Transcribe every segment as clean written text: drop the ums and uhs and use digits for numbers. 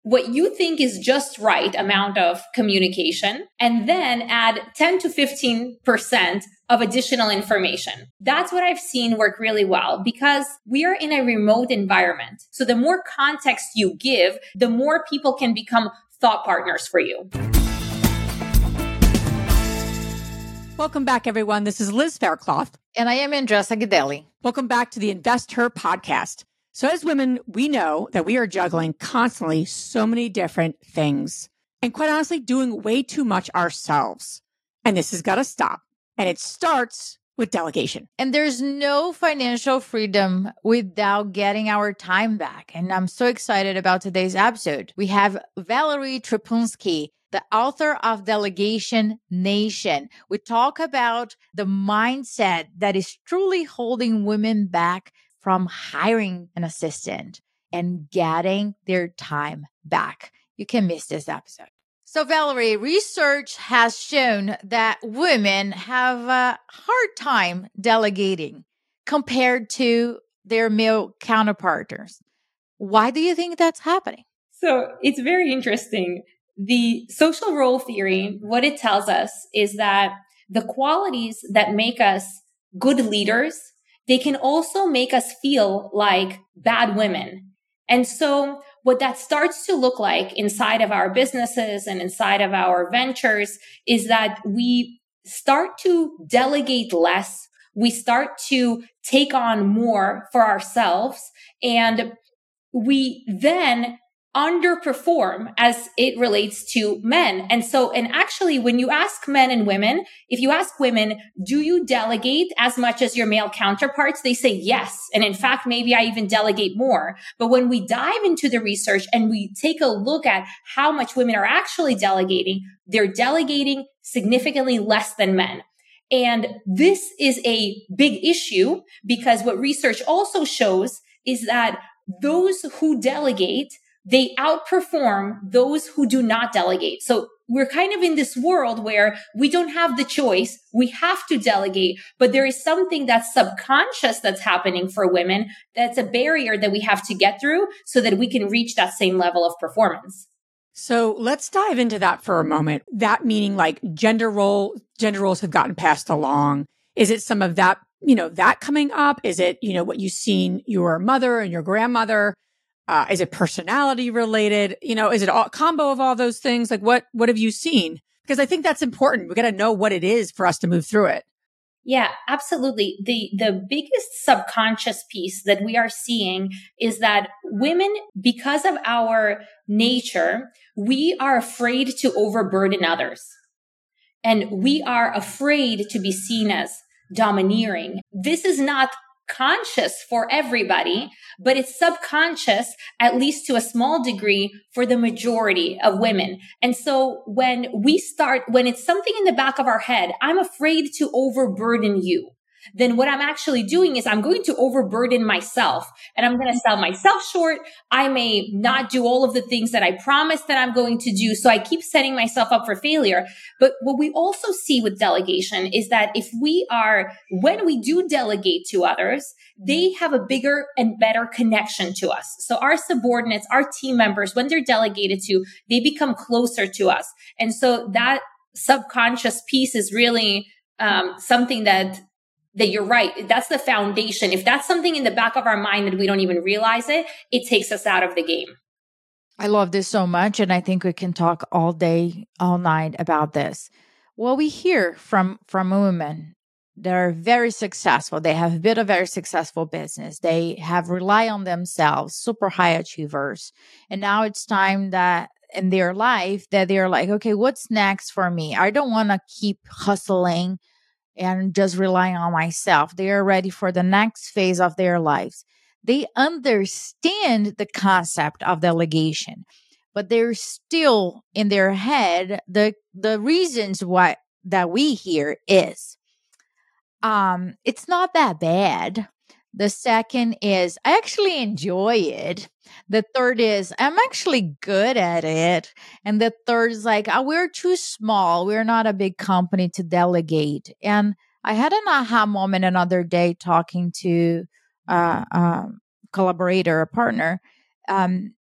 what you think is just right amount of communication, and then add 10 to 15% of additional information. That's what I've seen work really well because we are in a remote environment. So the more context you give, the more people can become thought partners for you. Welcome back, everyone. This is Liz Faircloth. And I am Andressa Ghidelli. Welcome back to the Invest Her podcast. So as women, we know that we are juggling constantly so many different things and quite honestly doing way too much ourselves. And this has got to stop. And it starts with delegation. And there's no financial freedom without getting our time back. And I'm so excited about today's episode. We have Valerie Trapunski, the author of Delegation Nation. We talk about the mindset that is truly holding women back from hiring an assistant and getting their time back. You can miss this episode. So Valerie, research has shown that women have a hard time delegating compared to their male counterparts. Why do you think that's happening? So it's very interesting. The social role theory, what it tells us is that the qualities that make us good leaders, they can also make us feel like bad women. And so what that starts to look like inside of our businesses and inside of our ventures is that we start to delegate less. We start to take on more for ourselves. And we then underperform as it relates to men. And actually, when you ask men and women, if you ask women, do you delegate as much as your male counterparts? They say yes. And in fact, maybe I even delegate more. But when we dive into the research and we take a look at how much women are actually delegating, they're delegating significantly less than men. And this is a big issue because what research also shows is that those who delegate, they outperform those who do not delegate. So we're kind of in this world where we don't have the choice. We have to delegate, but there is something that's subconscious that's happening for women. That's a barrier that we have to get through so that we can reach that same level of performance. So let's dive into that for a moment. That meaning like gender roles have gotten passed along. Is it some of that, that coming up? Is it, what you've seen your mother and your grandmother? Is it personality related? Is it a combo of all those things? Like what have you seen? Because I think that's important. We got to know what it is for us to move through it. Yeah, absolutely. The biggest subconscious piece that we are seeing is that women, because of our nature, we are afraid to overburden others. And we are afraid to be seen as domineering. This is not conscious for everybody, but it's subconscious, at least to a small degree, for the majority of women. And so when it's something in the back of our head, I'm afraid to overburden you, then what I'm actually doing is I'm going to overburden myself and I'm going to sell myself short. I may not do all of the things that I promised that I'm going to do. So I keep setting myself up for failure. But what we also see with delegation is that when we do delegate to others, they have a bigger and better connection to us. So our subordinates, our team members, when they're delegated to, they become closer to us. And so that subconscious piece is really something that you're right. That's the foundation. If that's something in the back of our mind that we don't even realize it takes us out of the game. I love this so much. And I think we can talk all day, all night about this. What we hear from women that are very successful, they have built a very successful business. They have relied on themselves, super high achievers. And now it's time that in their life that they're like, okay, what's next for me? I don't want to keep hustling and just relying on myself. They are ready for the next phase of their lives. They understand the concept of delegation, but they're still in their head. The reasons why that we hear is, it's not that bad. The second is, I actually enjoy it. The third is, I'm actually good at it. And the third is like, we're too small. We're not a big company to delegate. And I had an aha moment another day talking to a collaborator, a partner,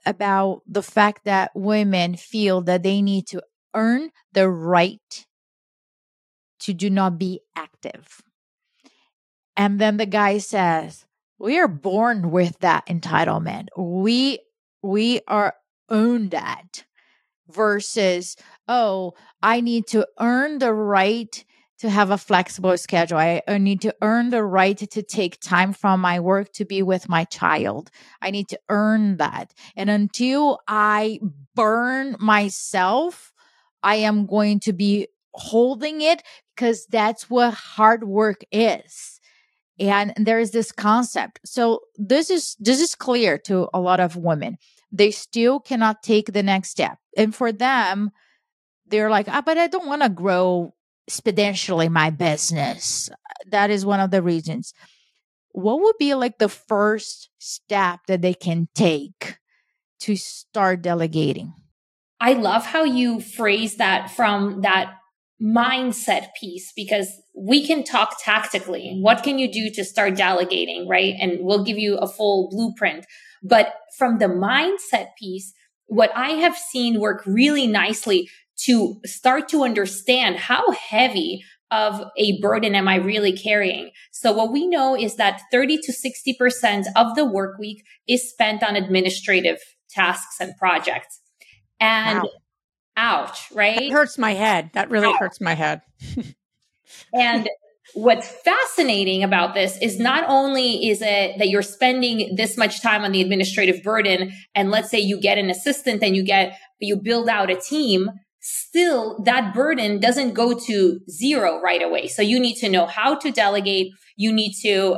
about the fact that women feel that they need to earn the right to do not be active. And then the guy says, we are born with that entitlement. We are owned that versus, oh, I need to earn the right to have a flexible schedule. I need to earn the right to take time from my work to be with my child. I need to earn that. And until I burn myself, I am going to be holding it because that's what hard work is. And there is this concept. So this is clear to a lot of women. They still cannot take the next step. And for them, they're like, but I don't want to grow exponentially my business. That is one of the reasons. What would be like the first step that they can take to start delegating? I love how you phrase that from that mindset piece, because we can talk tactically. What can you do to start delegating, right? And we'll give you a full blueprint. But from the mindset piece, what I have seen work really nicely to start to understand how heavy of a burden am I really carrying. So what we know is that 30 to 60% of the work week is spent on administrative tasks and projects. And wow. Ouch, right? That hurts my head. That really hurts my head. And what's fascinating about this is not only is it that you're spending this much time on the administrative burden, and let's say you get an assistant and you build out a team, still that burden doesn't go to zero right away. So you need to know how to delegate. You need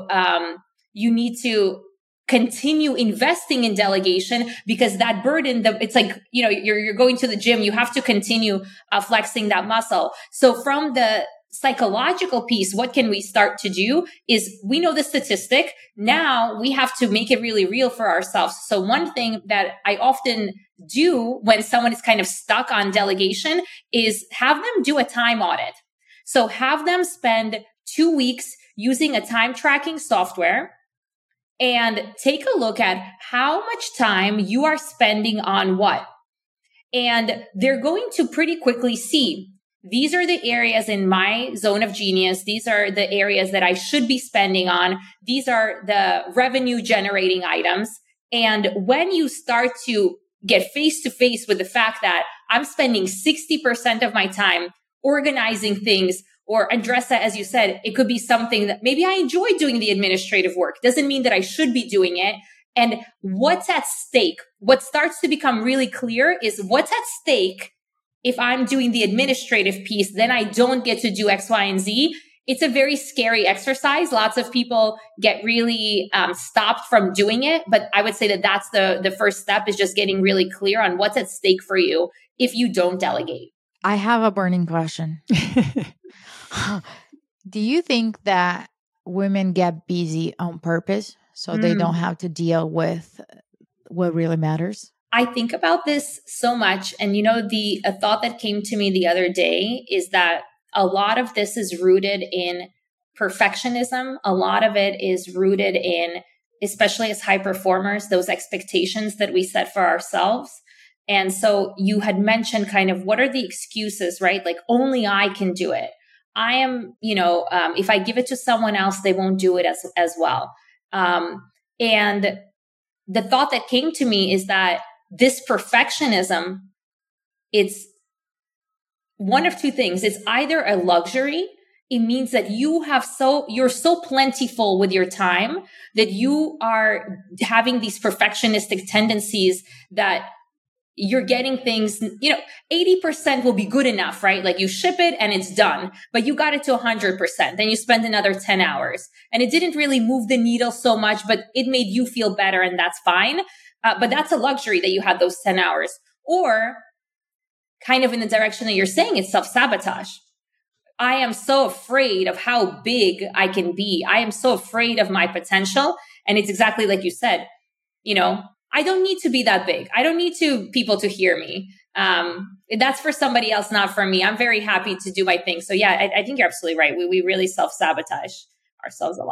to continue investing in delegation, because that burden, it's like, you're going to the gym, you have to continue flexing that muscle. So from the psychological piece, what can we start to do is, we know the statistic. Now we have to make it really real for ourselves. So one thing that I often do when someone is kind of stuck on delegation is have them do a time audit. So have them spend 2 weeks using a time tracking software and take a look at how much time you are spending on what. And they're going to pretty quickly see, these are the areas in my zone of genius. These are the areas that I should be spending on. These are the revenue generating items. And when you start to get face to face with the fact that I'm spending 60% of my time organizing things, or Andressa, as you said, it could be something that maybe I enjoy doing the administrative work. Doesn't mean that I should be doing it. And what's at stake? What starts to become really clear is what's at stake. If I'm doing the administrative piece, then I don't get to do X, Y, and Z. It's a very scary exercise. Lots of people get really stopped from doing it. But I would say that that's the first step, is just getting really clear on what's at stake for you if you don't delegate. I have a burning question. Do you think that women get busy on purpose so they don't have to deal with what really matters? I think about this so much. And, a thought that came to me the other day is that a lot of this is rooted in perfectionism. A lot of it is rooted in, especially as high performers, those expectations that we set for ourselves. And so you had mentioned kind of what are the excuses, right? Like, only I can do it. I am, if I give it to someone else, they won't do it as well. And the thought that came to me is that this perfectionism, it's one of two things. It's either a luxury. It means that you're so plentiful with your time that you are having these perfectionistic tendencies that you're getting things, 80% will be good enough, right? Like you ship it and it's done, but you got it to 100%. Then you spend another 10 hours and it didn't really move the needle so much, but it made you feel better, and that's fine. But that's a luxury that you had those 10 hours. Or kind of in the direction that you're saying, it's self-sabotage. I am so afraid of how big I can be. I am so afraid of my potential. And it's exactly like you said, I don't need to be that big. I don't need people to hear me. That's for somebody else, not for me. I'm very happy to do my thing. So yeah, I think you're absolutely right. We really self-sabotage ourselves a lot.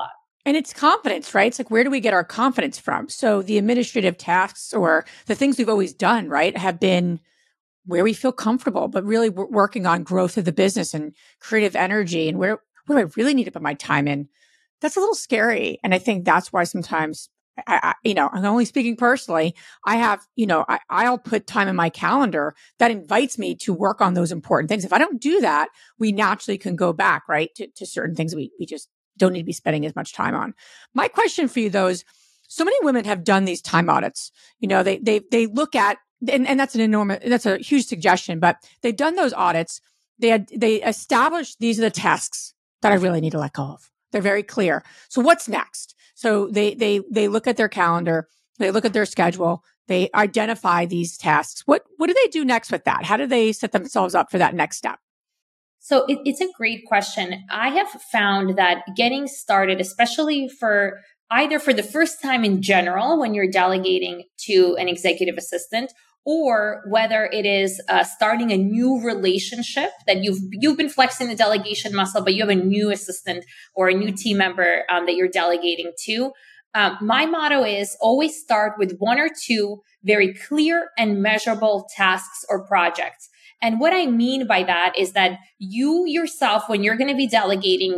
And it's confidence, right? It's like, where do we get our confidence from? So the administrative tasks or the things we've always done, right, have been where we feel comfortable, but really we're working on growth of the business and creative energy and what do I really need to put my time in? That's a little scary. And I think that's why sometimes I'm only speaking personally. I have, I'll put time in my calendar that invites me to work on those important things. If I don't do that, we naturally can go back, right, to certain things we just don't need to be spending as much time on. My question for you though is, so many women have done these time audits. They look at, and that's a huge suggestion, but they've done those audits. They established these are the tasks that I really need to let go of. They're very clear. So what's next? So they look at their calendar, they look at their schedule, they identify these tasks. What do they do next with that? How do they set themselves up for that next step? So it's a great question. I have found that getting started, especially for the first time in general, when you're delegating to an executive assistant, or whether it is starting a new relationship that you've been flexing the delegation muscle, but you have a new assistant or a new team member that you're delegating to. My motto is always start with one or two very clear and measurable tasks or projects. And what I mean by that is that you yourself, when you're going to be delegating,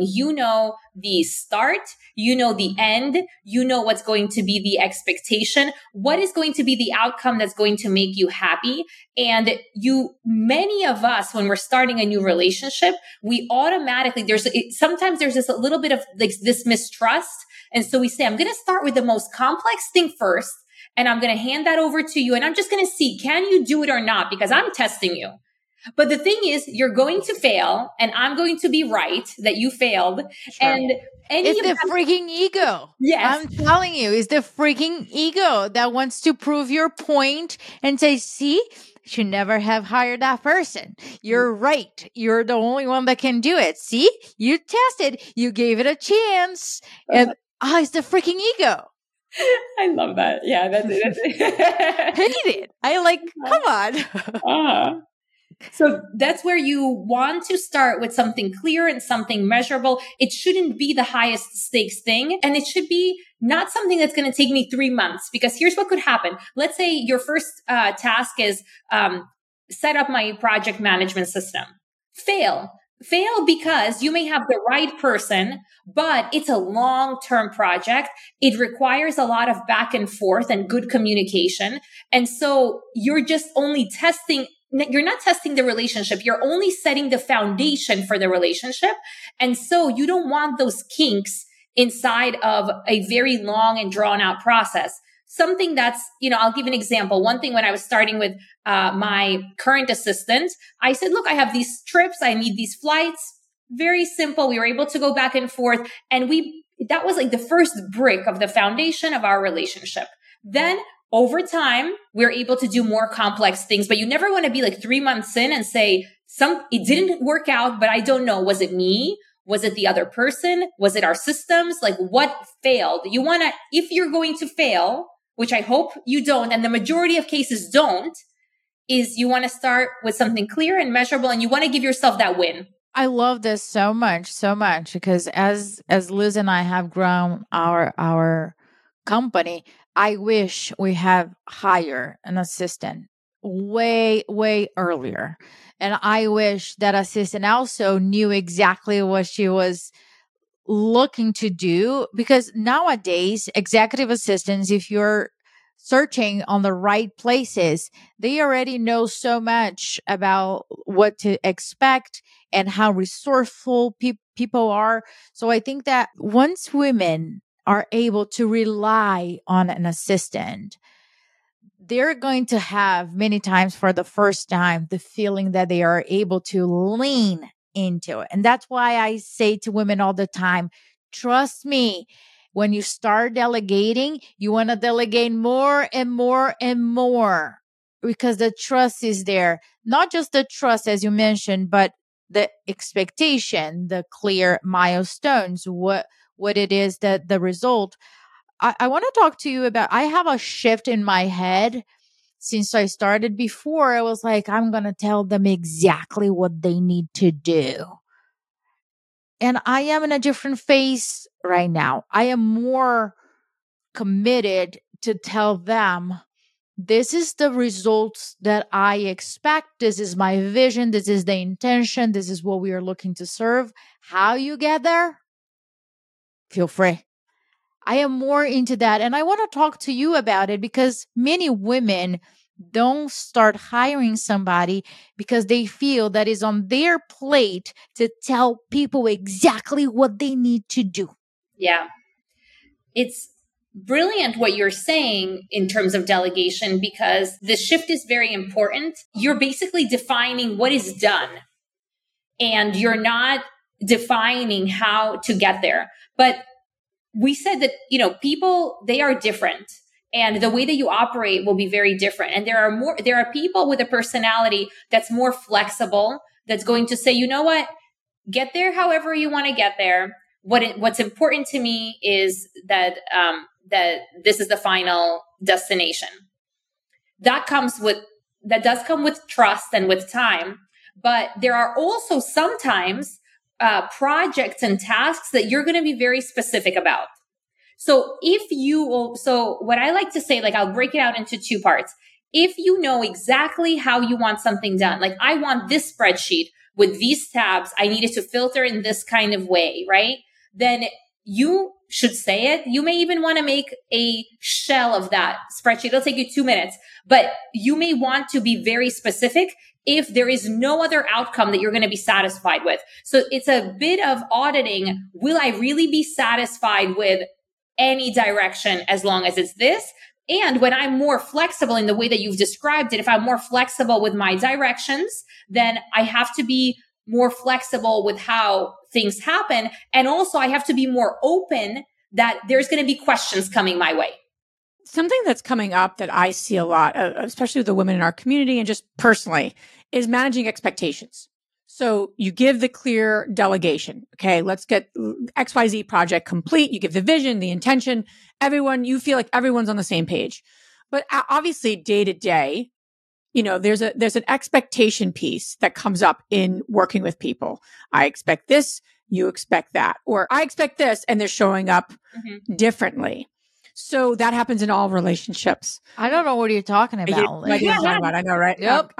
the start, the end, what's going to be the expectation, what is going to be the outcome that's going to make you happy. And many of us, when we're starting a new relationship, we automatically, sometimes there's this a little bit of like this mistrust. And so we say, I'm going to start with the most complex thing first, and I'm going to hand that over to you. And I'm just going to see, can you do it or not? Because I'm testing you. But the thing is, you're going to fail, and I'm going to be right that you failed. Sure. And it's the freaking ego. Yes. I'm telling you, it's the freaking ego that wants to prove your point and say, see, should never have hired that person. You're right. You're the only one that can do it. See, you tested, you gave it a chance. And it's the freaking ego. I love that. Yeah, that's it. Hate it. Come on. So that's where you want to start with something clear and something measurable. It shouldn't be the highest stakes thing. And it should be not something that's going to take me 3 months, because here's what could happen. Let's say your first task is set up my project management system. Fail because you may have the right person, but it's a long-term project. It requires a lot of back and forth and good communication. And so you're just only you're not testing the relationship. You're only setting the foundation for the relationship. And so you don't want those kinks inside of a very long and drawn out process. Something that's, I'll give an example. One thing when I was starting with my current assistant, I said, look, I have these trips. I need these flights. Very simple. We were able to go back and forth. And that was like the first brick of the foundation of our relationship. Then over time, we're able to do more complex things, but you never want to be like 3 months in and say, it didn't work out, but I don't know. Was it me? Was it the other person? Was it our systems? Like, what failed? You want to, if you're going to fail, which I hope you don't, and the majority of cases don't, is you want to start with something clear and measurable, and you want to give yourself that win. I love this so much, because as Liz and I have grown our company, I wish we have hired an assistant way, way earlier. And I wish that assistant also knew exactly what she was looking to do, because nowadays, executive assistants, if you're searching on the right places, they already know so much about what to expect and how resourceful people are. So I think that once women are able to rely on an assistant, they're going to have many times for the first time the feeling that they are able to lean into it. And that's why I say to women all the time, trust me, when you start delegating, you want to delegate more and more and more, because the trust is there. Not just the trust, as you mentioned, but the expectation, the clear milestones, what it is that the result. I want to talk to you about, I have a shift in my head since I started. Before, I was like, I'm going to tell them exactly what they need to do. And I am in a different phase right now. I am more committed to tell them, this is the results that I expect. This is my vision. This is the intention. This is what we are looking to serve. How you get there, feel free. I am more into that. And I want to talk to you about it because many women don't start hiring somebody because they feel that is on their plate to tell people exactly what they need to do. Yeah. It's brilliant what you're saying in terms of delegation, because the shift is very important. You're basically defining what is done, and you're not defining how to get there. But we said that, people, they are different, and the way that you operate will be very different. And there are people with a personality that's more flexible, that's going to say, you know what, get there however you want to get there. What's important to me is that this is the final destination. That does come with trust and with time. But there are also sometimes projects and tasks that you're going to be very specific about. So what I like to say, like, I'll break it out into two parts. If you know exactly how you want something done, like, I want this spreadsheet with these tabs, I need it to filter in this kind of way, right? Then you should say it. You may even want to make a shell of that spreadsheet. It'll take you 2 minutes, but you may want to be very specific if there is no other outcome that you're going to be satisfied with. So it's a bit of auditing. Will I really be satisfied with any direction as long as it's this? And when I'm more flexible in the way that you've described it, if I'm more flexible with my directions, then I have to be more flexible with how things happen. And also I have to be more open that there's going to be questions coming my way. Something that's coming up that I see a lot, especially with the women in our community and just personally, is managing expectations. So you give the clear delegation. Okay, let's get XYZ project complete. You give the vision, the intention, you feel like everyone's on the same page. But obviously day to day, there's an expectation piece that comes up in working with people. I expect this, you expect that, or I expect this, and they're showing up differently. So that happens in all relationships. I don't know what you're talking about. I know, right? Yep.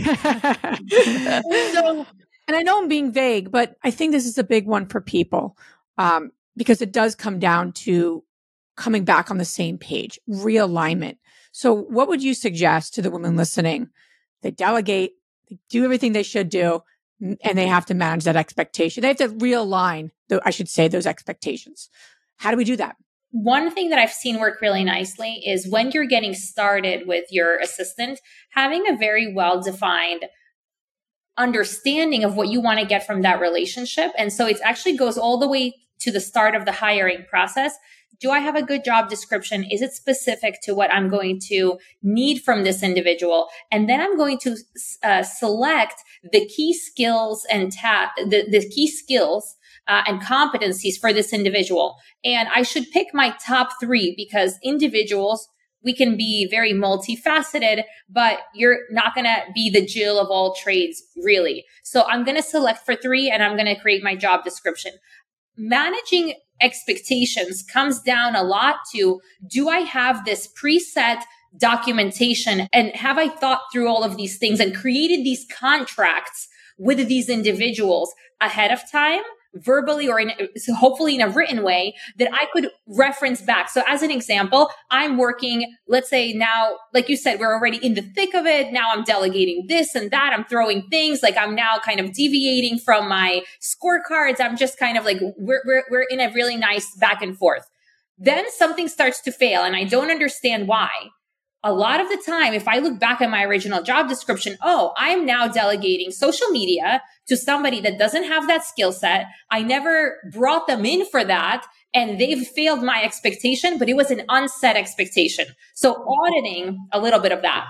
And I know I'm being vague, but I think this is a big one for people because it does come down to coming back on the same page, realignment. So what would you suggest to the women listening? They delegate, they do everything they should do, and they have to manage that expectation. They have to realign, those expectations. How do we do that? One thing that I've seen work really nicely is when you're getting started with your assistant, having a very well-defined understanding of what you want to get from that relationship. And so it actually goes all the way to the start of the hiring process. Do I have a good job description? Is it specific to what I'm going to need from this individual? And then I'm going to select the key skills and the key skills and competencies for this individual. And I should pick my top 3 because individuals, we can be very multifaceted, but you're not going to be the Jill of all trades, really. So I'm going to select for 3 and I'm going to create my job description. Managing expectations comes down a lot to, do I have this preset documentation and have I thought through all of these things and created these contracts with these individuals ahead of time, verbally or hopefully in a written way that I could reference back. So as an example, I'm working, let's say now, like you said, we're already in the thick of it. Now I'm delegating this and that. I'm throwing things like I'm now kind of deviating from my scorecards. I'm just kind of like, we're in a really nice back and forth. Then something starts to fail and I don't understand why. A lot of the time, if I look back at my original job description, I'm now delegating social media to somebody that doesn't have that skill set. I never brought them in for that and they've failed my expectation, but it was an unset expectation. So auditing a little bit of that.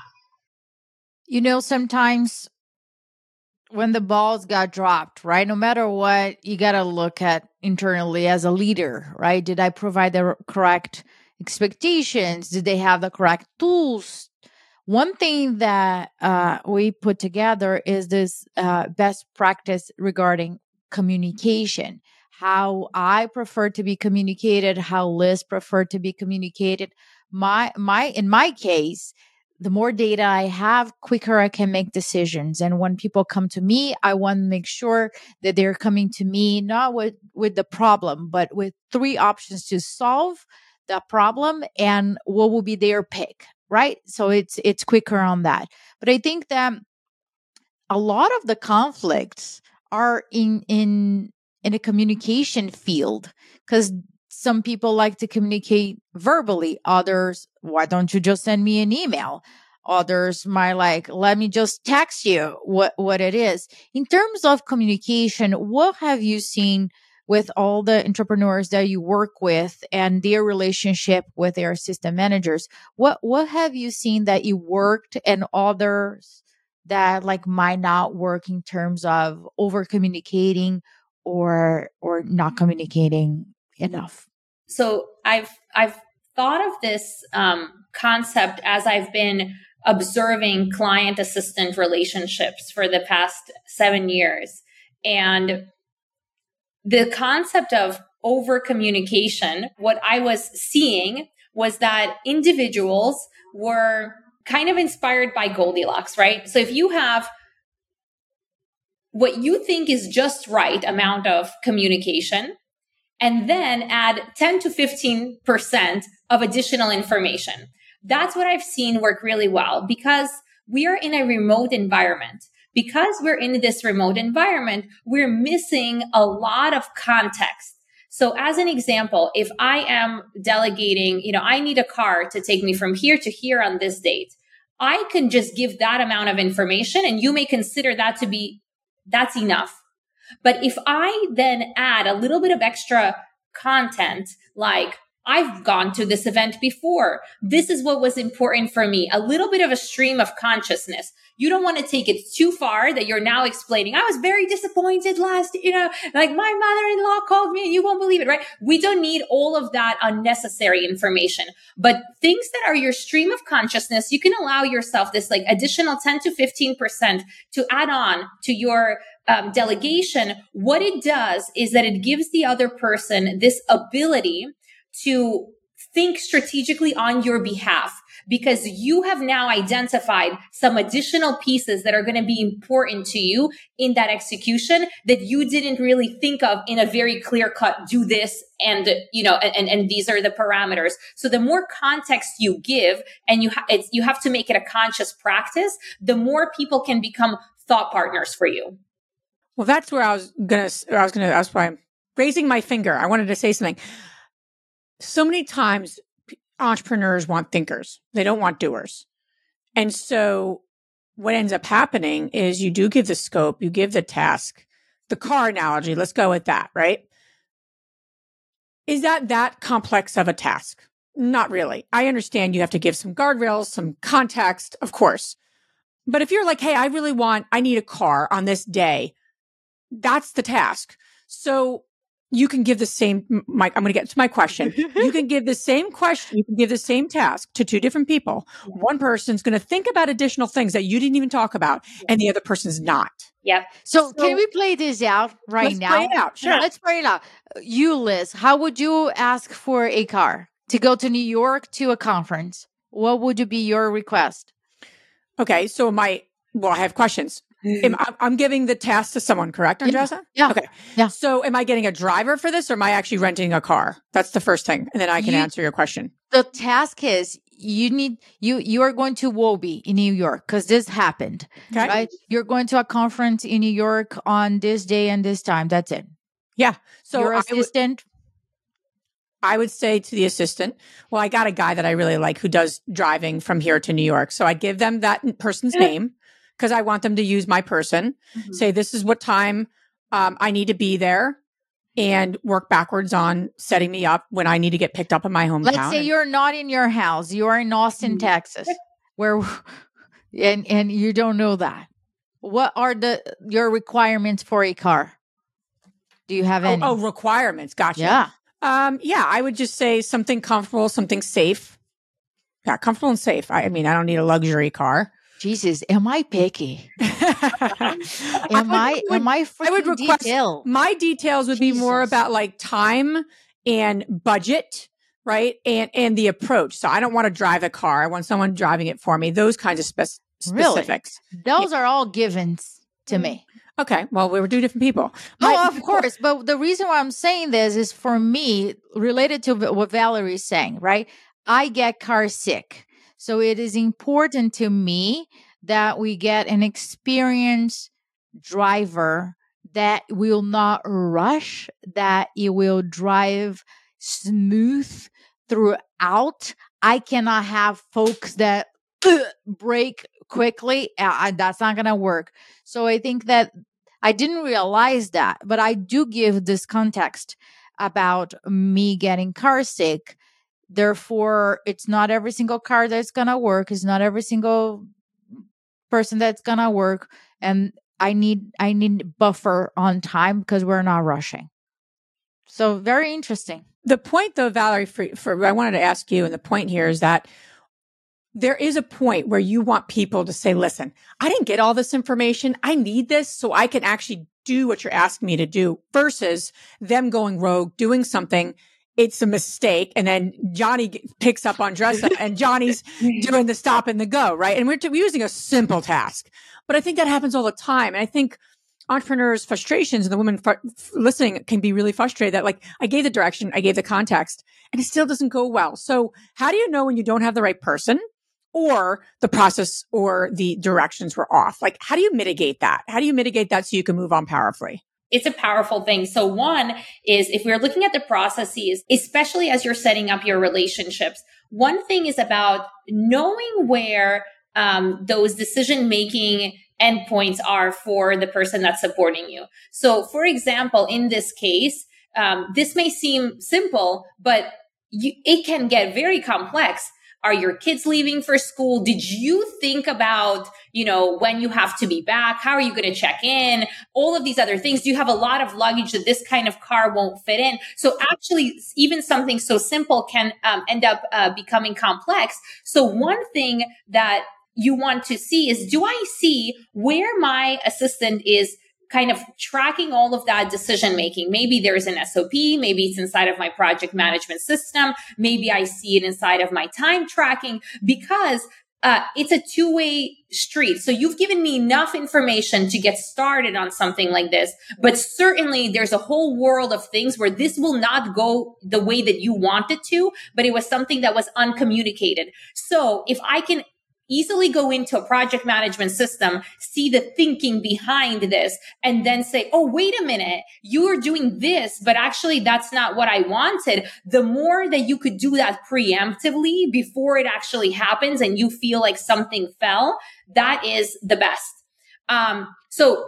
Sometimes when the balls got dropped, right? No matter what, you got to look at internally as a leader, right? Did I provide the correct expectations? Did they have the correct tools? One thing that we put together is this best practice regarding communication. how I prefer to be communicated, how Liz preferred to be communicated. In my case, the more data I have, quicker I can make decisions. And when people come to me, I want to make sure that they're coming to me not with the problem, but with 3 options to solve the problem and what will be their pick, right? So it's quicker on that. But I think that a lot of the conflicts are in a communication field, because some people like to communicate verbally. Others, why don't you just send me an email? Others might like, let me just text you what it is. In terms of communication, what have you seen with all the entrepreneurs that you work with and their relationship with their assistant managers? What have you seen that you worked and others that like might not work in terms of over communicating or not communicating enough? So I've thought of this concept as I've been observing client assistant relationships for the past 7 years. And the concept of over communication, what I was seeing was that individuals were kind of inspired by Goldilocks, right? So if you have what you think is just right amount of communication, and then add 10 to 15% of additional information. That's what I've seen work really well, because we are in a remote environment. Because we're in this remote environment, we're missing a lot of context. So as an example, if I am delegating, I need a car to take me from here to here on this date, I can just give that amount of information and you may consider that to be, that's enough. But if I then add a little bit of extra content, like I've gone to this event before, this is what was important for me, a little bit of a stream of consciousness. You don't want to take it too far that you're now explaining, I was very disappointed last, like my mother-in-law called me and you won't believe it, right? We don't need all of that unnecessary information, but things that are your stream of consciousness, you can allow yourself this like additional 10 to 15% to add on to your delegation. What it does is that it gives the other person this ability to think strategically on your behalf, because you have now identified some additional pieces that are going to be important to you in that execution that you didn't really think of in a very clear cut, do this and, and these are the parameters. So the more context you give, and you have to make it a conscious practice, the more people can become thought partners for you. Well, that's where that's why I'm raising my finger. I wanted to say something. So many times entrepreneurs want thinkers. They don't want doers. And so what ends up happening is you do give the scope, you give the task, the car analogy, let's go with that, right? Is that complex of a task? Not really. I understand you have to give some guardrails, some context, of course. But if you're like, hey, I need a car on this day, that's the task. So you can give the same, Mike, I'm going to get to my question. You can give the same question, you can give the same task to 2 different people. One person's going to think about additional things that you didn't even talk about, and the other person's not. Yeah. So can we play this out now? Let's play it out. Sure. Let's play it out. You, Liz, how would you ask for a car to go to New York to a conference? What would be your request? Okay. So I have questions. I'm giving the task to someone, correct, Andressa? Yeah. Okay. Yeah. So am I getting a driver for this, or am I actually renting a car? That's the first thing. And then I can answer your question. The task is you are going to Wobie in New York, because this happened, okay. Right? You're going to a conference in New York on this day and this time. That's it. Yeah. So your assistant. I would say to the assistant, well, I got a guy that I really like who does driving from here to New York. So I'd give them that person's name, because I want them to use my person, say, this is what time I need to be there, and work backwards on setting me up when I need to get picked up in my hometown. Let's say you're not in your house. You are in Austin, Texas, and you don't know that. What are your requirements for a car? Do you have any? Oh, requirements. Gotcha. Yeah. I would just say something comfortable, something safe. Yeah, comfortable and safe. I mean, I don't need a luxury car. Jesus, am I picky? Am I freaking detailed? My details would be more about like time and budget, right? And the approach. So I don't want to drive a car. I want someone driving it for me. Those kinds of specifics. Really? Those are all givens to me. Okay. Well, we were two different people. Of course. But the reason why I'm saying this is for me, related to what Valerie's saying, right? I get car sick. So it is important to me that we get an experienced driver that will not rush, that it will drive smooth throughout. I cannot have folks that brake quickly. That's not going to work. So I think that I didn't realize that, but I do give this context about me getting car sick. Therefore, it's not every single car that's going to work. It's not every single person that's going to work. And I need buffer on time because we're not rushing. So very interesting. The point though, Valerie, for I wanted to ask you, and the point here is that there is a point where you want people to say, listen, I didn't get all this information. I need this so I can actually do what you're asking me to do, versus them going rogue, doing something. It's a mistake. And then Johnny picks up on dress up and Johnny's doing the stop and the go, right? And we're using a simple task. But I think that happens all the time. And I think entrepreneurs' frustrations and the women listening can be really frustrated that, like, I gave the direction, I gave the context, and it still doesn't go well. So how do you know when you don't have the right person, or the process or the directions were off? Like, how do you mitigate that? How do you mitigate that so you can move on powerfully? It's a powerful thing. So one is, if we're looking at the processes, especially as you're setting up your relationships, one thing is about knowing where those decision-making endpoints are for the person that's supporting you. So for example, in this case, this may seem simple, but it can get very complex. Are your kids leaving for school? Did you think about, when you have to be back? How are you going to check in? All of these other things. Do you have a lot of luggage that this kind of car won't fit in? So actually, even something so simple can end up becoming complex. So one thing that you want to see is, do I see where my assistant is kind of tracking all of that decision making? Maybe there's an SOP, maybe it's inside of my project management system, maybe I see it inside of my time tracking, because it's a two-way street. So you've given me enough information to get started on something like this, but certainly there's a whole world of things where this will not go the way that you want it to, but it was something that was uncommunicated. So if I can easily go into a project management system, see the thinking behind this, and then say, oh, wait a minute, you are doing this, but actually that's not what I wanted. The more that you could do that preemptively before it actually happens and you feel like something fell, that is the best. So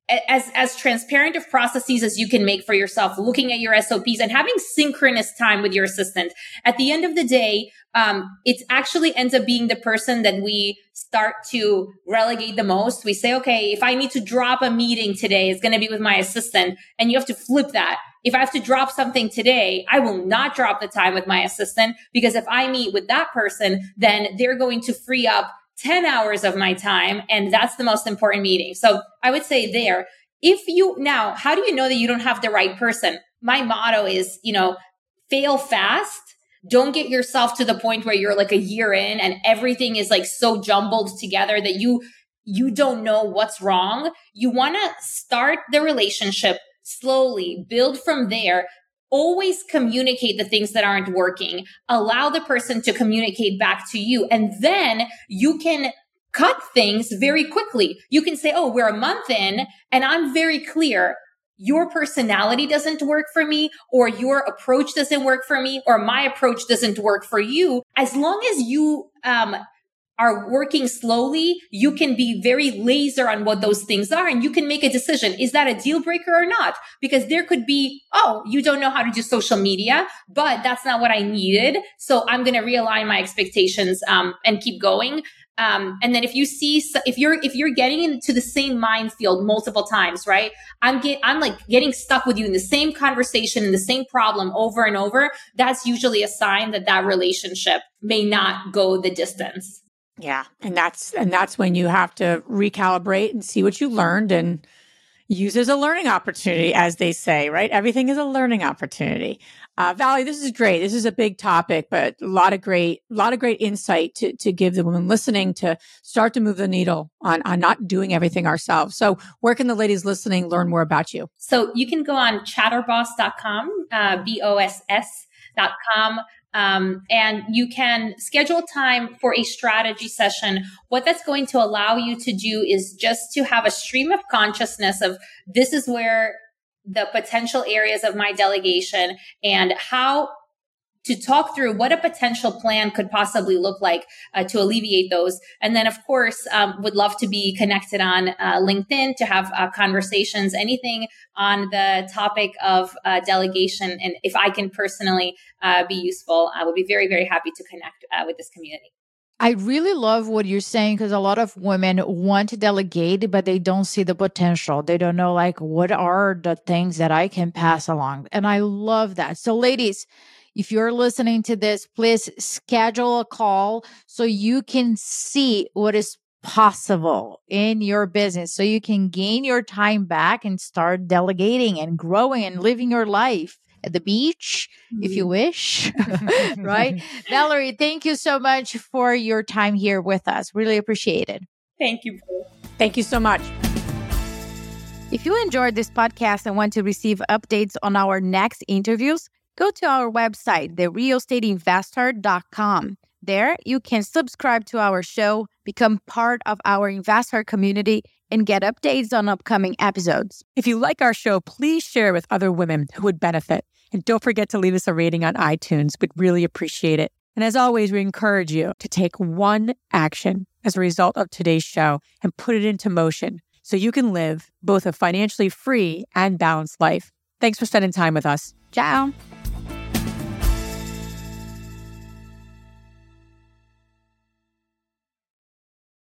as transparent of processes as you can make for yourself, looking at your SOPs and having synchronous time with your assistant. At the end of the day, it actually ends up being the person that we start to relegate the most. We say, okay, if I need to drop a meeting today, it's going to be with my assistant. And you have to flip that. If I have to drop something today, I will not drop the time with my assistant, because if I meet with that person, then they're going to free up 10 hours of my time. And that's the most important meeting. So I would say there, now, how do you know that you don't have the right person? My motto is, fail fast. Don't get yourself to the point where you're like a year in and everything is like so jumbled together that you don't know what's wrong. You want to start the relationship slowly, build from there. Always communicate the things that aren't working. Allow the person to communicate back to you. And then you can cut things very quickly. You can say, oh, we're a month in and I'm very clear. Your personality doesn't work for me, or your approach doesn't work for me, or my approach doesn't work for you. As long as you are working slowly, you can be very laser on what those things are, and you can make a decision. Is that a deal breaker or not? Because there could be, oh, you don't know how to do social media, but that's not what I needed. So I'm going to realign my expectations and keep going. And then if you're getting into the same minefield multiple times, right? I'm like getting stuck with you in the same conversation, in the same problem over and over. That's usually a sign that relationship may not go the distance. Yeah. And that's when you have to recalibrate and see what you learned and use as a learning opportunity, as they say, right? Everything is a learning opportunity. Valerie, this is great. This is a big topic, but a lot of great insight to give the women listening to start to move the needle on not doing everything ourselves. So where can the ladies listening learn more about you? So you can go on chatterboss.com, BOSS.com. And you can schedule time for a strategy session. What that's going to allow you to do is just to have a stream of consciousness of this is where the potential areas of my delegation and how to talk through what a potential plan could possibly look like to alleviate those. And then, of course, would love to be connected on LinkedIn to have conversations, anything on the topic of delegation. And if I can personally be useful, I would be very, very happy to connect with this community. I really love what you're saying because a lot of women want to delegate, but they don't see the potential. They don't know, like, what are the things that I can pass along? And I love that. So ladies, if you're listening to this, please schedule a call so you can see what is possible in your business, so you can gain your time back and start delegating and growing and living your life at the beach, if you wish, right? Valerie, thank you so much for your time here with us. Really appreciate it. Thank you. Thank you so much. If you enjoyed this podcast and want to receive updates on our next interviews, go to our website, therealestateinvestor.com. There, you can subscribe to our show, become part of our investor community, and get updates on upcoming episodes. If you like our show, please share with other women who would benefit. And don't forget to leave us a rating on iTunes. We'd really appreciate it. And as always, we encourage you to take one action as a result of today's show and put it into motion so you can live both a financially free and balanced life. Thanks for spending time with us. Ciao.